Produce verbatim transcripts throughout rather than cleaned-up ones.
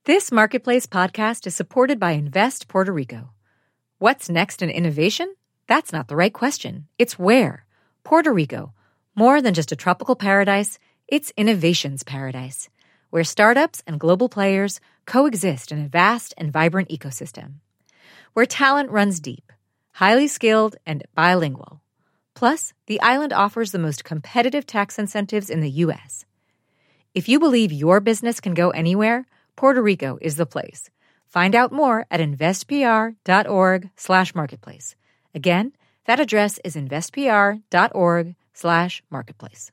This Marketplace podcast is supported by Invest Puerto Rico. What's next in innovation? That's not the right question. It's where. Puerto Rico. More than just a tropical paradise, it's innovation's paradise, where startups and global players coexist in a vast and vibrant ecosystem. Where talent runs deep, highly skilled, and bilingual. Plus, the island offers the most competitive tax incentives in the U S. If you believe your business can go anywhere, Puerto Rico is the place. Find out more at investpr.org slash marketplace. Again, that address is investpr.org slash marketplace.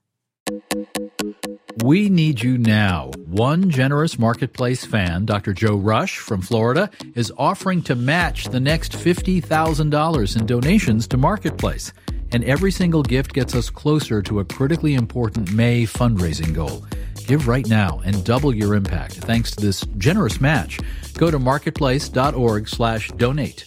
We need you now. One generous Marketplace fan, Doctor Joe Rush from Florida, is offering to match the next fifty thousand dollars in donations to Marketplace. And every single gift gets us closer to a critically important May fundraising goal. Give right now and double your impact thanks to this generous match. Go to marketplace.org slash donate.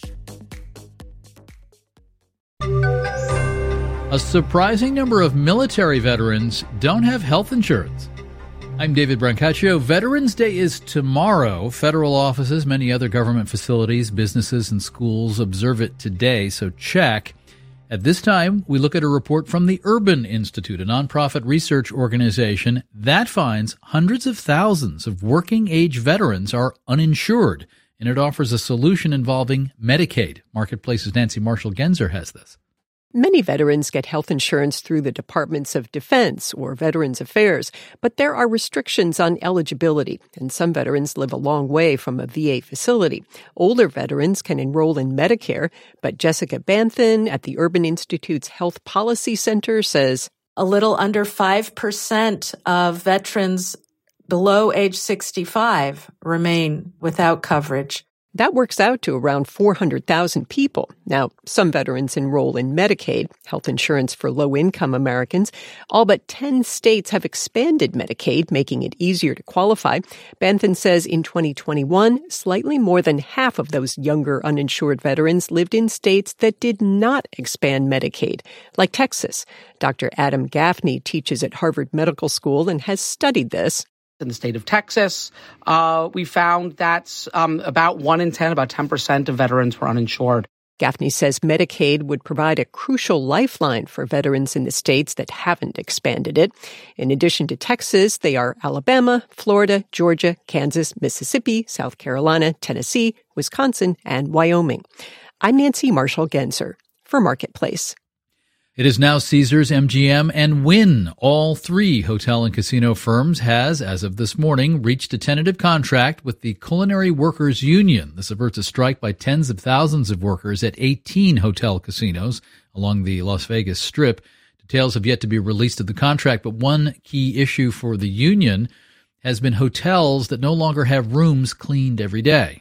A surprising number of military veterans don't have health insurance. I'm David Brancaccio. Veterans Day is tomorrow. Federal offices, many other government facilities, businesses, and schools observe it today, so check. At this time, we look at a report from the Urban Institute, a nonprofit research organization that finds hundreds of thousands of working-age veterans are uninsured, and it offers a solution involving Medicaid. Marketplace's Nancy Marshall-Genzer has this. Many veterans get health insurance through the Departments of Defense or Veterans Affairs, but there are restrictions on eligibility, and some veterans live a long way from a V A facility. Older veterans can enroll in Medicare, but Jessica Banthen at the Urban Institute's Health Policy Center says, a little under five percent of veterans below age sixty-five remain without coverage. That works out to around four hundred thousand people. Now, some veterans enroll in Medicaid, health insurance for low-income Americans. All but ten states have expanded Medicaid, making it easier to qualify. Banthen says in twenty twenty-one, slightly more than half of those younger uninsured veterans lived in states that did not expand Medicaid, like Texas. Doctor Adam Gaffney teaches at Harvard Medical School and has studied this. In the state of Texas, uh, we found that um, about one in ten, about ten percent of veterans were uninsured. Gaffney says Medicaid would provide a crucial lifeline for veterans in the states that haven't expanded it. In addition to Texas, they are Alabama, Florida, Georgia, Kansas, Mississippi, South Carolina, Tennessee, Wisconsin, and Wyoming. I'm Nancy Marshall-Genzer for Marketplace. It is now Caesars, M G M, and Wynn. All three hotel and casino firms has, as of this morning, reached a tentative contract with the Culinary Workers Union. This averts a strike by tens of thousands of workers at eighteen hotel casinos along the Las Vegas Strip. Details have yet to be released of the contract, but one key issue for the union has been hotels that no longer have rooms cleaned every day.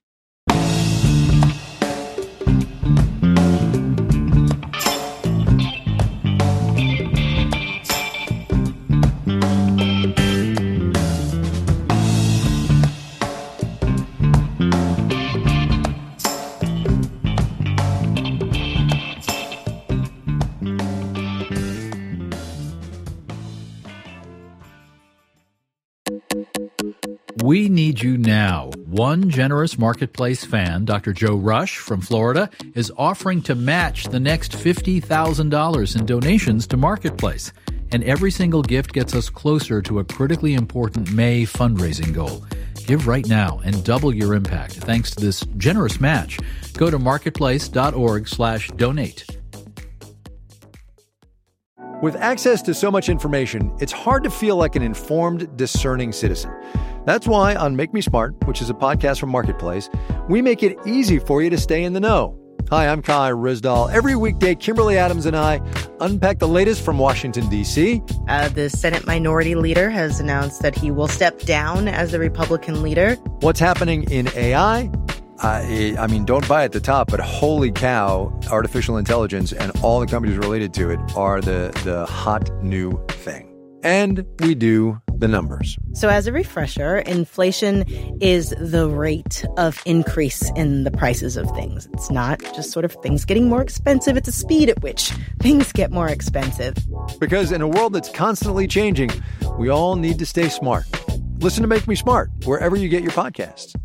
We need you now. One generous Marketplace fan, Doctor Joe Rush from Florida, is offering to match the next fifty thousand dollars in donations to Marketplace. And every single gift gets us closer to a critically important May fundraising goal. Give right now and double your impact thanks to this generous match. Go to marketplace.org slash donate. With access to so much information, it's hard to feel like an informed, discerning citizen. That's why on Make Me Smart, which is a podcast from Marketplace, we make it easy for you to stay in the know. Hi, I'm Kai Rizdal. Every weekday, Kimberly Adams and I unpack the latest from Washington, D C. Uh, the Senate Minority Leader has announced that he will step down as the Republican leader. What's happening in A I? Uh, I mean, don't buy at the top, but holy cow, artificial intelligence and all the companies related to it are the, the hot new thing. And we do the numbers. So as a refresher, inflation is the rate of increase in the prices of things. It's not just sort of things getting more expensive. It's the speed at which things get more expensive. Because in a world that's constantly changing, we all need to stay smart. Listen to Make Me Smart wherever you get your podcasts.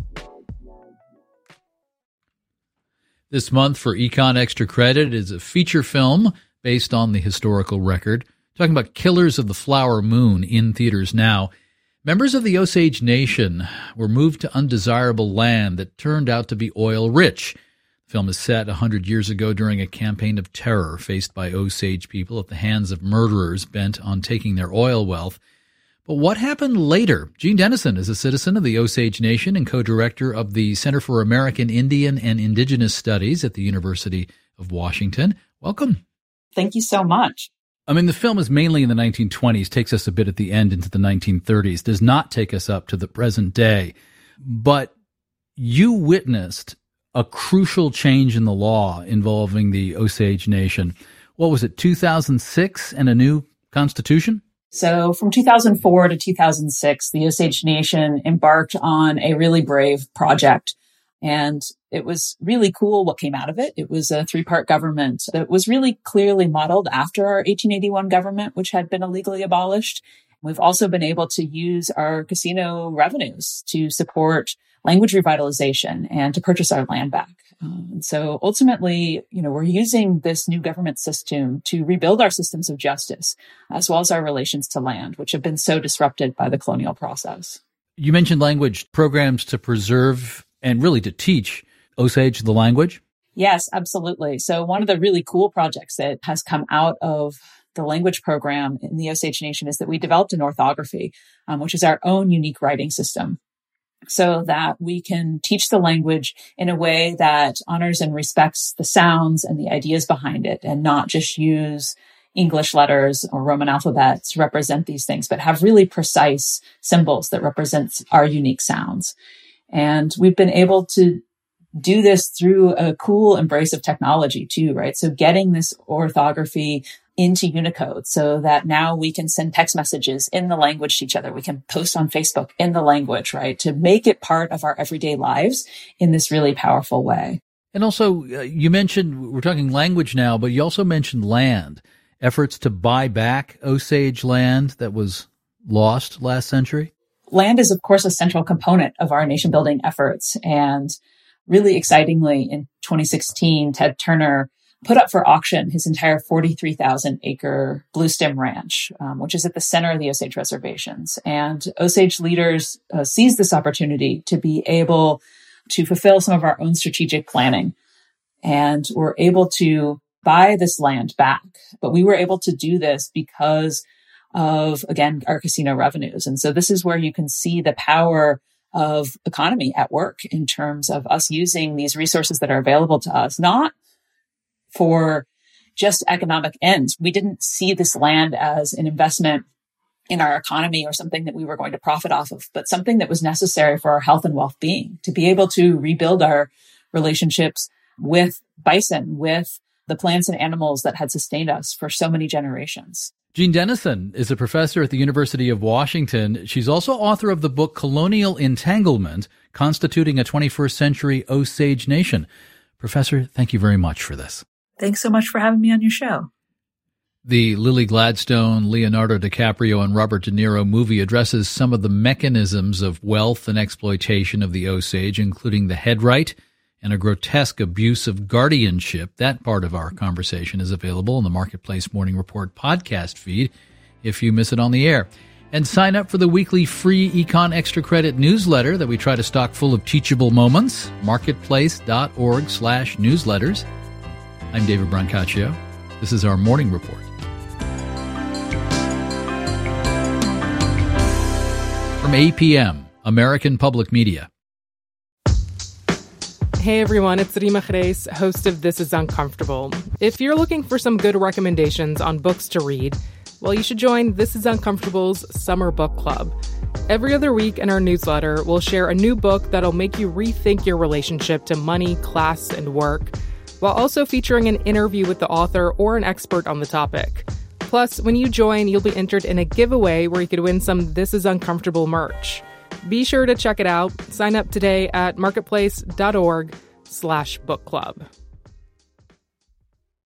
This month for Econ Extra Credit is a feature film based on the historical record, talking about Killers of the Flower Moon in theaters now. Members of the Osage Nation were moved to undesirable land that turned out to be oil-rich. The film is set one hundred years ago during a campaign of terror faced by Osage people at the hands of murderers bent on taking their oil wealth. But what happened later? Gene Dennison is a citizen of the Osage Nation and co-director of the Center for American Indian and Indigenous Studies at the University of Washington. Welcome. Thank you so much. I mean, the film is mainly in the nineteen twenties, takes us a bit at the end into the nineteen thirties, does not take us up to the present day. But you witnessed a crucial change in the law involving the Osage Nation. What was it, two thousand six and a new constitution? So from two thousand four to two thousand six, the Osage Nation embarked on a really brave project. And it was really cool what came out of it. It was a three-part government that was really clearly modeled after our eighteen eighty-one government, which had been illegally abolished. We've also been able to use our casino revenues to support language revitalization and to purchase our land back. Um, and so ultimately, you know, we're using this new government system to rebuild our systems of justice, as well as our relations to land, which have been so disrupted by the colonial process. You mentioned language programs to preserve and really to teach Osage the language. Yes, absolutely. So one of the really cool projects that has come out of the language program in the Osage Nation is that we developed an orthography, um, which is our own unique writing system, so that we can teach the language in a way that honors and respects the sounds and the ideas behind it, and not just use English letters or Roman alphabet to represent these things, but have really precise symbols that represent our unique sounds. And we've been able to do this through a cool embrace of technology too, right? So getting this orthography into Unicode so that now we can send text messages in the language to each other. We can post on Facebook in the language, right? To make it part of our everyday lives in this really powerful way. And also, uh, you mentioned, we're talking language now, but you also mentioned land, efforts to buy back Osage land that was lost last century. Land is, of course, a central component of our nation building efforts. And really excitingly, in twenty sixteen, Ted Turner put up for auction his entire forty-three thousand acre Bluestem Ranch, um, which is at the center of the Osage reservations. And Osage leaders uh, seized this opportunity to be able to fulfill some of our own strategic planning. And we're able to buy this land back. But we were able to do this because of, again, our casino revenues. And so this is where you can see the power of economy at work in terms of us using these resources that are available to us, not for just economic ends. We didn't see this land as an investment in our economy or something that we were going to profit off of, but something that was necessary for our health and well-being, to be able to rebuild our relationships with bison, with the plants and animals that had sustained us for so many generations. Gene Dennison is a professor at the University of Washington. She's also author of the book Colonial Entanglement, Constituting a twenty-first Century Osage Nation. Professor, thank you very much for this. Thanks so much for having me on your show. The Lily Gladstone, Leonardo DiCaprio, and Robert De Niro movie addresses some of the mechanisms of wealth and exploitation of the Osage, including the headright and a grotesque abuse of guardianship. That part of our conversation is available in the Marketplace Morning Report podcast feed if you miss it on the air. And sign up for the weekly free Econ Extra Credit newsletter that we try to stock full of teachable moments, marketplace.org slash newsletters. I'm David Brancaccio. This is our Morning Report. From A P M, American Public Media. Hey everyone, it's Rima Khreis, host of This Is Uncomfortable. If you're looking for some good recommendations on books to read, well, you should join This Is Uncomfortable's Summer Book Club. Every other week in our newsletter, we'll share a new book that'll make you rethink your relationship to money, class, and work, while also featuring an interview with the author or an expert on the topic. Plus, when you join, you'll be entered in a giveaway where you could win some This Is Uncomfortable merch. Be sure to check it out. Sign up today at marketplace.org slash book club.